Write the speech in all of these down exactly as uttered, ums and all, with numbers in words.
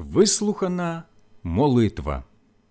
Вислухана молитва.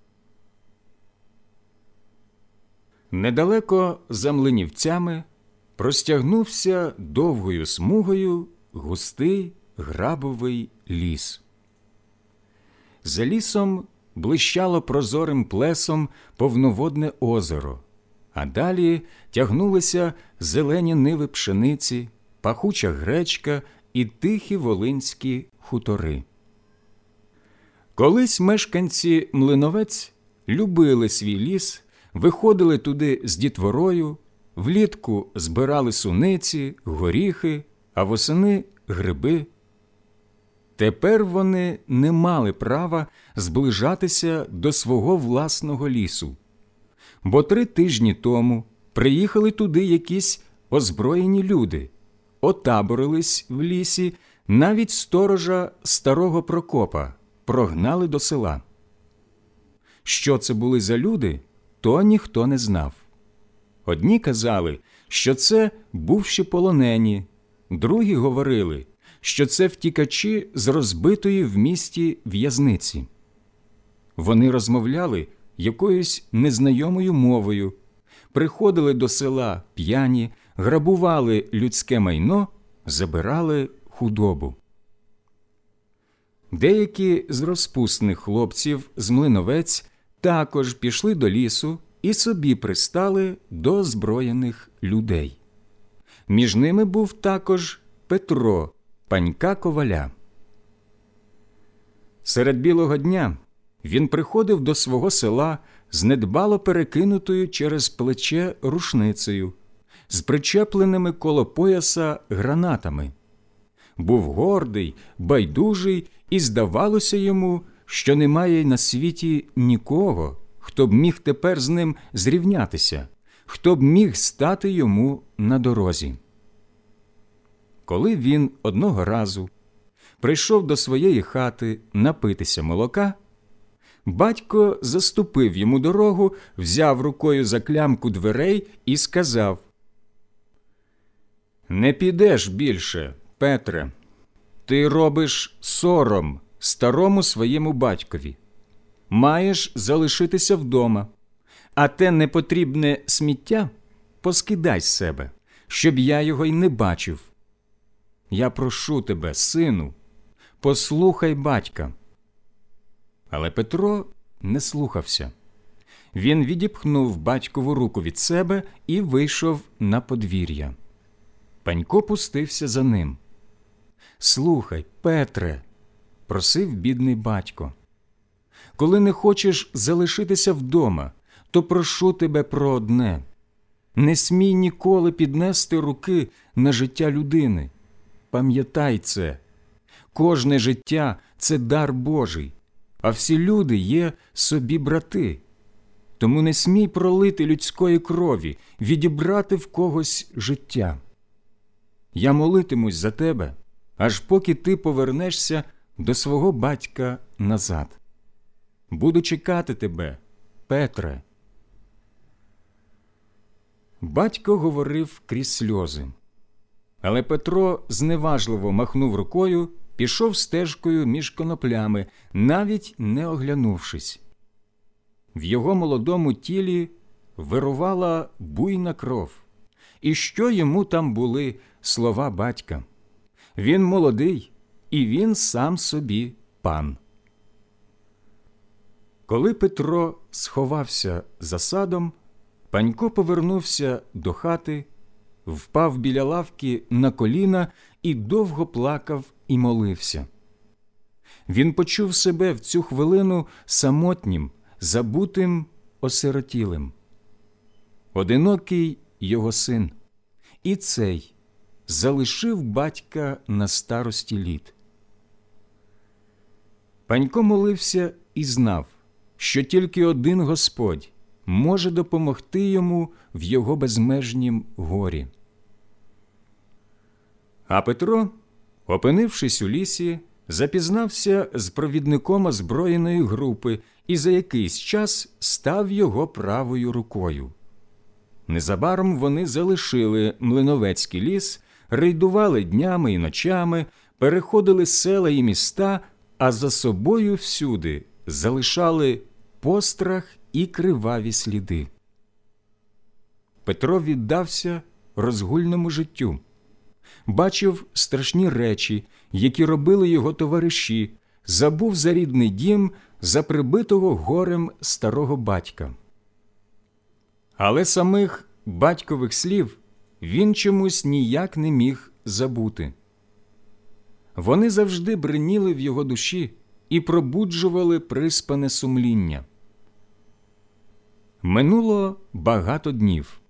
Недалеко за Млинівцями простягнувся довгою смугою густий грабовий ліс. За лісом блищало прозорим плесом повноводне озеро, а далі тягнулися зелені ниви пшениці, пахуча гречка і тихі волинські хутори. Колись мешканці Млиновець любили свій ліс, виходили туди з дітворою, влітку збирали суниці, горіхи, а восени – гриби. Тепер вони не мали права зближатися до свого власного лісу, бо три тижні тому приїхали туди якісь озброєні люди, отаборились в лісі, навіть сторожа старого Прокопа прогнали до села. Що це були за люди, то ніхто не знав. Одні казали, що це бувші полонені, другі говорили, що це втікачі з розбитої в місті в'язниці. Вони розмовляли якоюсь незнайомою мовою, приходили до села п'яні, грабували людське майно, забирали худобу. Деякі з розпусних хлопців з Млиновець також пішли до лісу і собі пристали до озброєних людей. Між ними був також Петро, панька коваля. Серед білого дня він приходив до свого села з недбало перекинутою через плече рушницею, з причепленими коло пояса гранатами. Був гордий, байдужий, і здавалося йому, що немає на світі нікого, хто б міг тепер з ним зрівнятися, хто б міг стати йому на дорозі. Коли він одного разу прийшов до своєї хати напитися молока, батько заступив йому дорогу, взяв рукою за клямку дверей і сказав: «Не підеш більше, Петре, ти робиш сором старому своєму батькові. Маєш залишитися вдома, а те непотрібне сміття поскидай з себе, щоб я його й не бачив. Я прошу тебе, сину, послухай батька». Але Петро не слухався. Він відіпхнув батькову руку від себе і вийшов на подвір'я. Панько пустився за ним. «Слухай, Петре», – просив бідний батько, – «коли не хочеш залишитися вдома, то прошу тебе про одне. Не смій ніколи піднести руки на життя людини. Пам'ятай це. Кожне життя – це дар Божий, а всі люди є собі брати. Тому не смій пролити людської крові, відібрати в когось життя. Я молитимусь за тебе, аж поки ти повернешся до свого батька назад. Буду чекати тебе, Петре». Батько говорив крізь сльози. Але Петро зневажливо махнув рукою, пішов стежкою між коноплями, навіть не оглянувшись. В його молодому тілі вирувала буйна кров. І що йому там були слова батька? Він молодий, і він сам собі пан. Коли Петро сховався за садом, Панько повернувся до хати, впав біля лавки на коліна і довго плакав і молився. Він почув себе в цю хвилину самотнім, забутим, осиротілим. Одинокий його син, і цей залишив батька на старості літ. Панько молився і знав, що тільки один Господь може допомогти йому в його безмежнім горі. А Петро, опинившись у лісі, запізнався з провідником озброєної групи і за якийсь час став його правою рукою. Незабаром вони залишили Млиновецький ліс, рейдували днями і ночами, переходили села і міста, а за собою всюди залишали пострах і криваві сліди. Петро віддався розгульному життю. Бачив страшні речі, які робили його товариші, забув за рідний дім, за прибитого горем старого батька. Але самих батькових слів він чомусь ніяк не міг забути. Вони завжди бриніли в його душі і пробуджували приспане сумління. Минуло багато днів.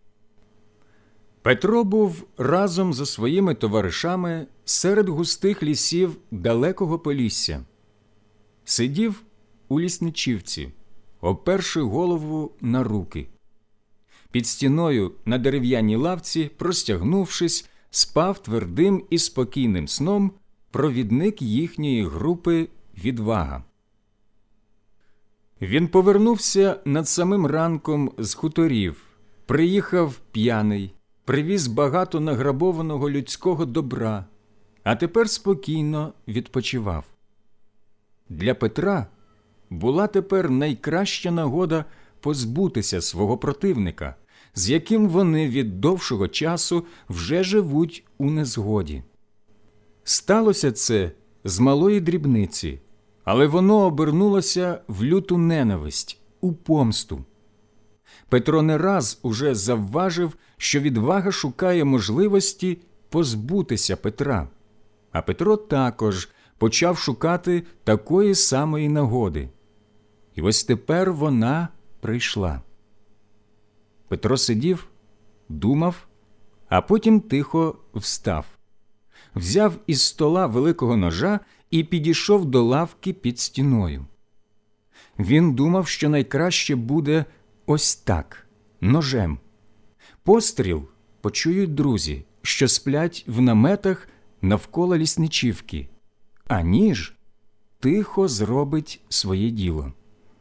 Петро був разом зі своїми товаришами серед густих лісів далекого Полісся. Сидів у лісничівці, оперши голову на руки. Під стіною на дерев'яній лавці, простягнувшись, спав твердим і спокійним сном провідник їхньої групи «Відвага». Він повернувся над самим ранком з хуторів, приїхав п'яний, привіз багато награбованого людського добра, а тепер спокійно відпочивав. Для Петра була тепер найкраща нагода позбутися свого противника, з яким вони від довшого часу вже живуть у незгоді. Сталося це з малої дрібниці, але воно обернулося в люту ненависть, у помсту. Петро не раз уже завважив, що Відвага шукає можливості позбутися Петра, а Петро також почав шукати такої самої нагоди. І ось тепер вона прийшла. Петро сидів, думав, а потім тихо встав. Взяв із стола великого ножа і підійшов до лавки під стіною. Він думав, що найкраще буде ось так, ножем. Постріл почують друзі, що сплять в наметах навколо лісничівки, а ніж тихо зробить своє діло.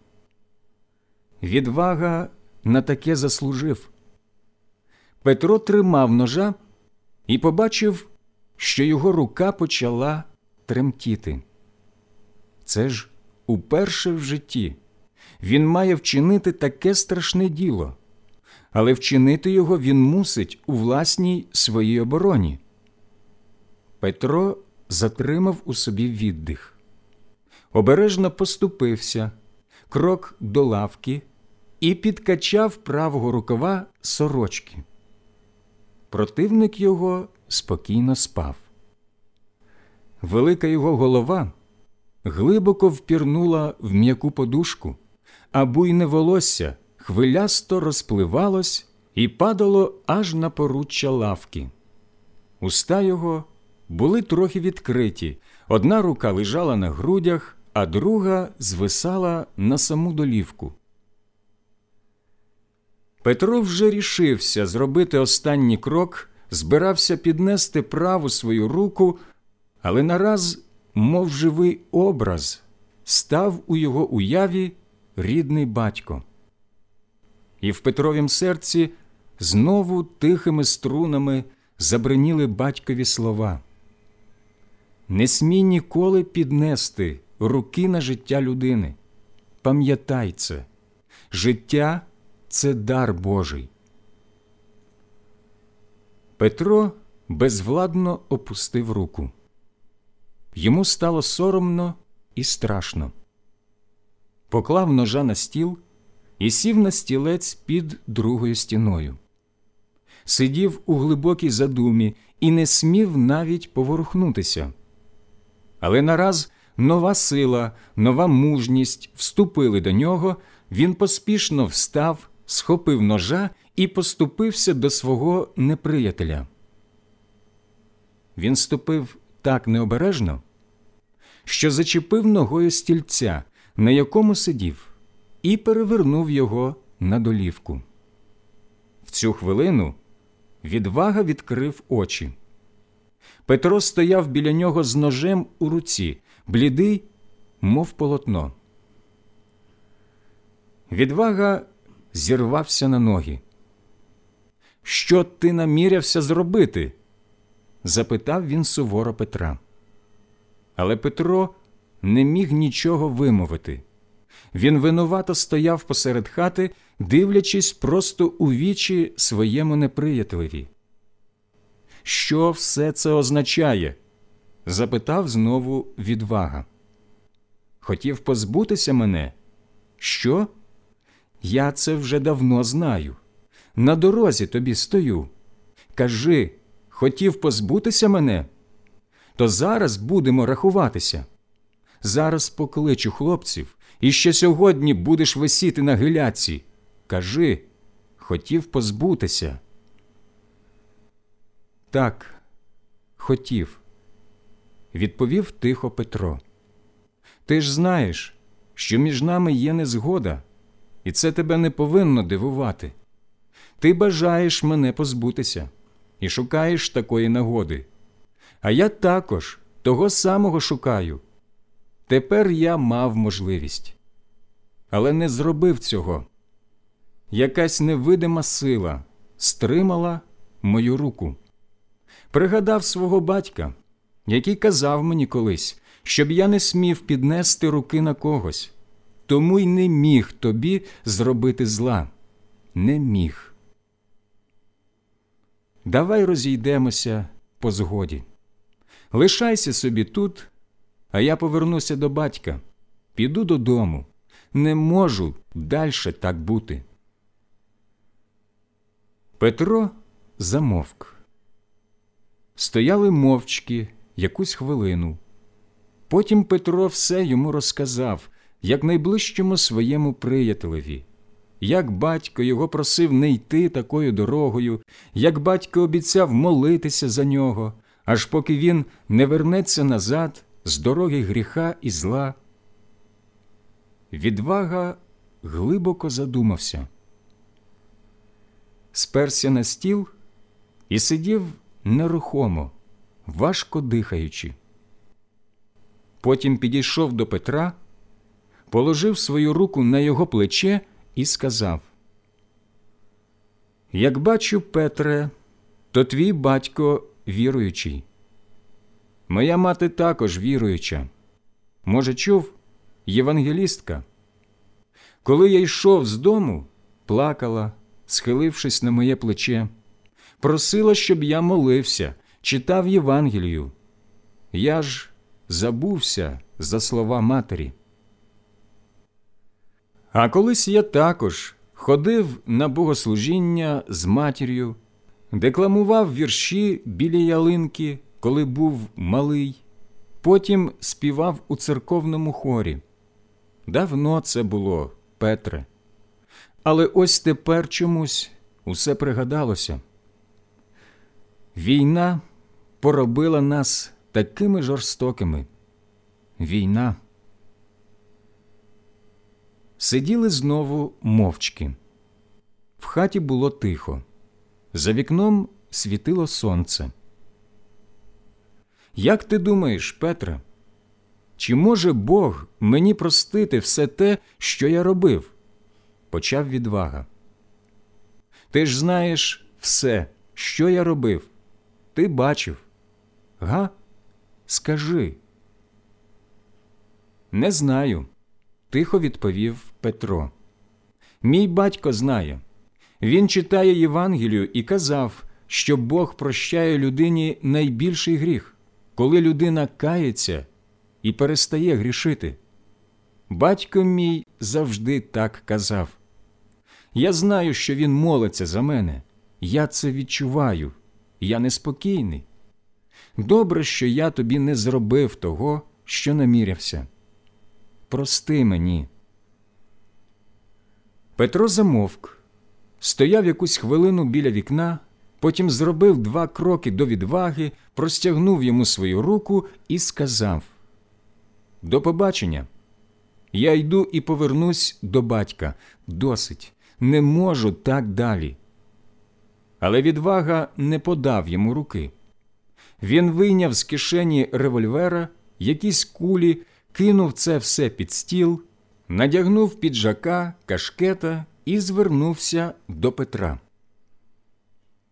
Відвага на таке заслужив. Петро тримав ножа і побачив, що його рука почала тремтіти. Це ж уперше в житті він має вчинити таке страшне діло, але вчинити його він мусить у власній своїй обороні. Петро затримав у собі віддих. Обережно поступився, крок до лавки і підкачав правого рукава сорочки. Противник його спокійно спав. Велика його голова глибоко впірнула в м'яку подушку, а буйне волосся хвилясто розпливалось і падало аж на поруччя лавки. Уста його були трохи відкриті, одна рука лежала на грудях, а друга звисала на саму долівку. Петро вже рішився зробити останній крок, збирався піднести праву свою руку, але нараз, мов живий образ, став у його уяві рідний батько. І в Петровім серці знову тихими струнами забриніли батькові слова: «Не смій ніколи піднести руки на життя людини. Пам'ятай це. Життя – це дар Божий». Петро безвладно опустив руку. Йому стало соромно і страшно. Поклав ножа на стіл і сів на стілець під другою стіною. Сидів у глибокій задумі і не смів навіть поворухнутися. Але нараз нова сила, нова мужність вступили до нього, він поспішно встав, схопив ножа і поступився до свого неприятеля. Він ступив так необережно, що зачепив ногою стільця, на якому сидів, і перевернув його на долівку. В цю хвилину Відвага відкрив очі. Петро стояв біля нього з ножем у руці, блідий, мов полотно. Відвага зірвався на ноги. «Що ти намірявся зробити?» – запитав він суворо Петра. Але Петро не міг нічого вимовити. Він винувато стояв посеред хати, дивлячись просто у вічі своєму неприятелеві. «Що все це означає?» – запитав знову Відвага. «Хотів позбутися мене? Що? Я це вже давно знаю. На дорозі тобі стою. Кажи, хотів позбутися мене? То зараз будемо рахуватися. Зараз покличу хлопців, і ще сьогодні будеш висіти на гиляці. Кажи, хотів позбутися?» «Так, хотів», – відповів тихо Петро. «Ти ж знаєш, що між нами є незгода, і це тебе не повинно дивувати. Ти бажаєш мене позбутися і шукаєш такої нагоди. А я також того самого шукаю. Тепер я мав можливість, але не зробив цього. Якась невидима сила стримала мою руку. Пригадав свого батька, який казав мені колись, щоб я не смів піднести руки на когось. Тому й не міг тобі зробити зла. Не міг. Давай розійдемося по згоді. Лишайся собі тут, а я повернуся до батька. Піду додому. Не можу дальше так бути». Петро замовк. Стояли мовчки якусь хвилину. Потім Петро все йому розказав, як найближчому своєму приятелеві, як батько його просив не йти такою дорогою, як батько обіцяв молитися за нього, аж поки він не вернеться назад з дороги гріха і зла. Відвага глибоко задумався. Сперся на стіл і сидів нерухомо, важко дихаючи. Потім підійшов до Петра, положив свою руку на його плече і сказав: «Як бачу, Петре, то твій батько віруючий. Моя мати також віруюча. Може, чув? Євангелістка. Коли я йшов з дому, плакала, схилившись на моє плече. Просила, щоб я молився, читав Євангелію. Я ж забувся за слова матері. А колись я також ходив на богослужіння з матір'ю, декламував вірші біля ялинки, коли був малий, потім співав у церковному хорі. Давно це було, Петре. Але ось тепер чомусь усе пригадалося. Війна поробила нас такими жорстокими. Війна». Сиділи знову мовчки. В хаті було тихо. За вікном світило сонце. «Як ти думаєш, Петре, чи може Бог мені простити все те, що я робив?» – почав Відвага. «Ти ж знаєш все, що я робив. Ти бачив. Га? Скажи». «Не знаю», – тихо відповів Петро. «Мій батько знає. Він читає Євангелію і казав, що Бог прощає людині найбільший гріх, коли людина кається і перестає грішити. Батько мій завжди так казав. Я знаю, що він молиться за мене. Я це відчуваю. Я неспокійний. Добре, що я тобі не зробив того, що намірявся. Прости мені». Петро замовк, стояв якусь хвилину біля вікна, потім зробив два кроки до Відваги, простягнув йому свою руку і сказав: «До побачення. Я йду і повернусь до батька. Досить. Не можу так далі». Але Відвага не подав йому руки. Він вийняв з кишені револьвера якісь кулі, кинув це все під стіл, надягнув піджака, кашкета і звернувся до Петра.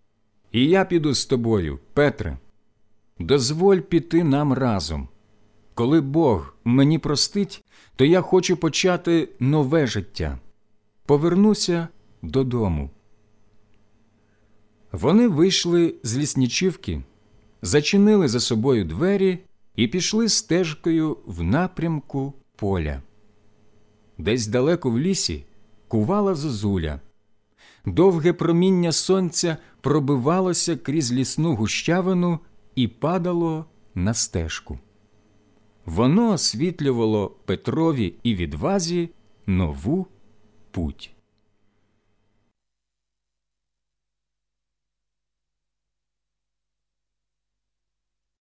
«І я піду з тобою, Петре. Дозволь піти нам разом. коли Бог мені простить, то я хочу почати нове життя. Повернуся додому». Вони вийшли з лісничівки, зачинили за собою двері і пішли стежкою в напрямку поля. Десь далеко в лісі кувала зозуля. Довге проміння сонця пробивалося крізь лісну гущавину і падало на стежку. Воно освітлювало Петрові і відвазі нову путь.